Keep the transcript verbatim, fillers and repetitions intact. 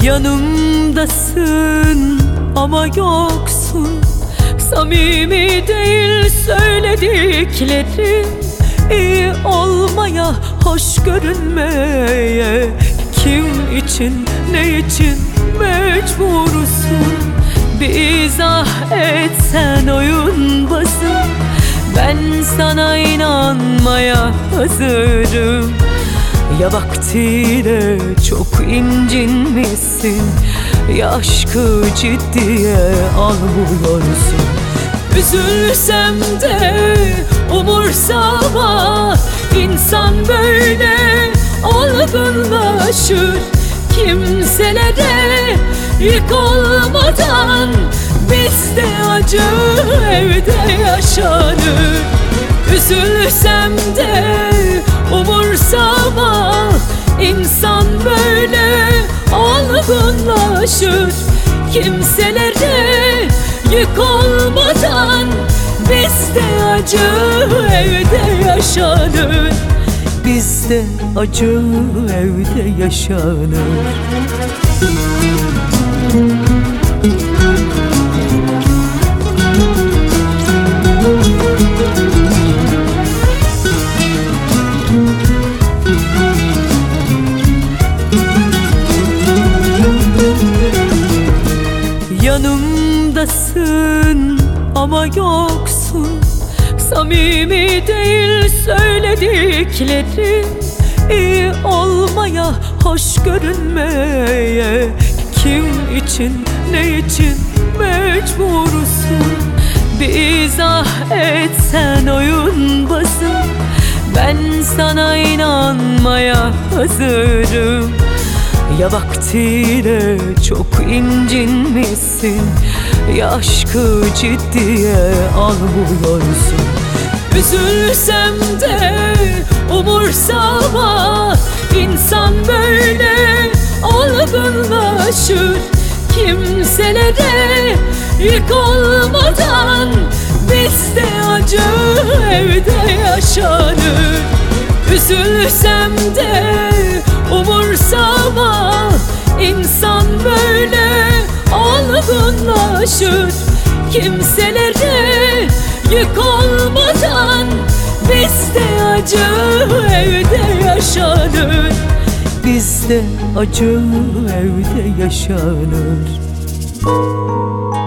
Yanımdasın ama yoksun, samimi değil söylediklerin. İyi olmaya, hoş görünmeye, kim için, ne için mecbursun? Bir izah etsen oyunbazım, ben sana inanmaya hazırım. Ya vaktiyle çok incinmişsin, ya aşkı ciddiye almıyorsun. Üzülsem de umursama, insan böyle olgunlaşır. Kimselere yük olmadan bizde acı evde yaşanır. Üzülsem de umursama, insan böyle olgunlaşır. Kimselere yük olmadan bizde acı evde yaşanır. Bizde acı evde yaşanır. Yanımdasın ama yoksun, samimi değil söylediklerin. İyi olmaya, hoş görünmeye, kim için, ne için mecbursun? Bir izah etsen oyunbazım, ben sana inanmaya hazırım. Ya vaktiyle çok incinmişsin, ya aşkı ciddiye almıyorsun. Üzülsem de umursama, insan böyle olgunlaşır. Kimselere yük olmadan bizde acı evde yaşanır. Üzülsem de umursama, insan böyle olgunlaşır. Kimselere yük olmadan bizde acı evde yaşanır. Bizde acı evde yaşanır.